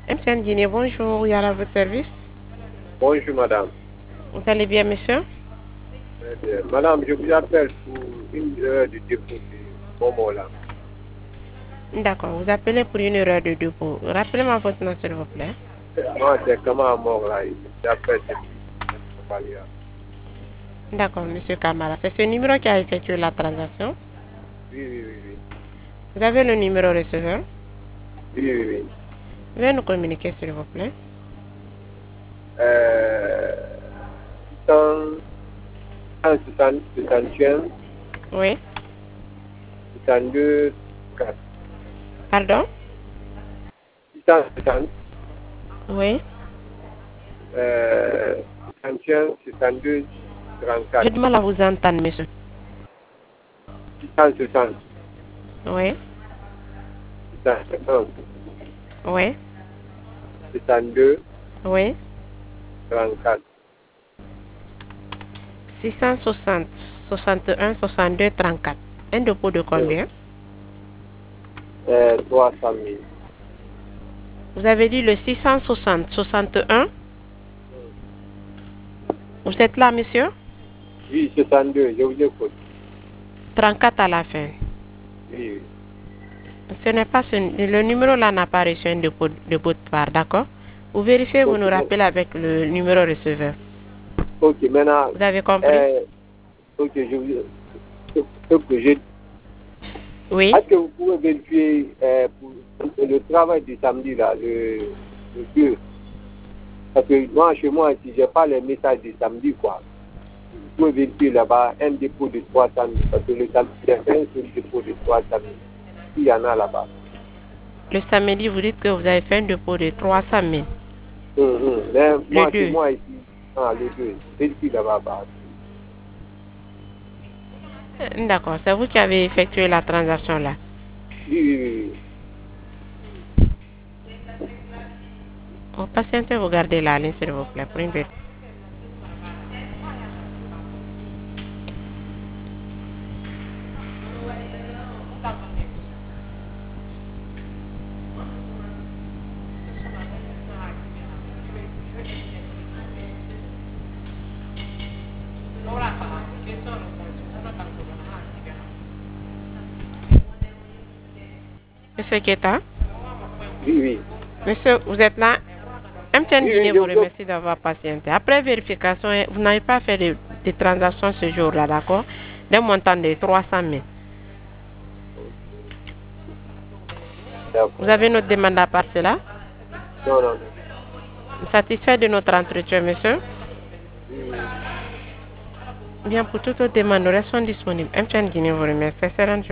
MTN Guinée, bonjour, il y a à votre service. Bonjour madame. Vous allez bien, monsieur? Très bien. Madame, je vous appelle pour une heure de dépôt de Momo là. D'accord, vous appelez pour une erreur de dépôt. Rappelez-moi votre nom, s'il vous plaît. Moi, c'est comment mort là. J'appelle depuis Somalia. D'accord, monsieur Kamara. C'est ce numéro qui a effectué la transaction. Oui. Vous avez le numéro receveur. Oui. Veuillez nous communiquer, s'il vous plaît. 661, Oui. 62, 4. Pardon? 660, Oui. 61, 62, J'ai 34. du mal à vous entendre, monsieur. 660, Oui. 660, Oui. 62, Oui. 34. 660, 61, 62, 34. Un dépôt de combien? 300 000. Vous avez dit le 660, 61. Vous êtes là, monsieur? Oui, 62, je vous écoute. 34 à la fin. Oui. Ce n'est pas le numéro là n'a pas reçu un dépôt de votre part, d'accord? Vous vérifiez, vous Ok, nous rappelez avec le numéro receveur. ok, maintenant, Vous avez compris? ok, je vous ce que j'ai. Oui. Est-ce que vous pouvez vérifier pour le travail du samedi là, le 2? Parce que moi, chez moi, si je n'ai pas les messages du samedi, quoi. Vous pouvez vérifier là-bas un dépôt de 300 000. Parce que le samedi, il y a un seul dépôt de 300 000. Il y en a là-bas. Le samedi, vous dites que vous avez fait un dépôt de 300 000. Mais Le moi, chez 2. moi, ici, le 2, vérifie là-bas. D'accord, c'est vous qui avez effectué la transaction là. Oui. Vous patientez, vous gardez la ligne, s'il vous plaît, pour une vérification. Monsieur Keta? Oui. Monsieur, vous êtes là? MTN Guinée Je vous vous remercie d'avoir patienté. Après vérification, vous n'avez pas fait de transactions ce jour-là, d'accord? D'un montant de 300 000. Vous avez notre demande à part cela? Non. Satisfait de notre entretien, monsieur? Bien, pour toute autre demande, nous restons disponibles. MTN Guinée vous remercie. Excellente journée.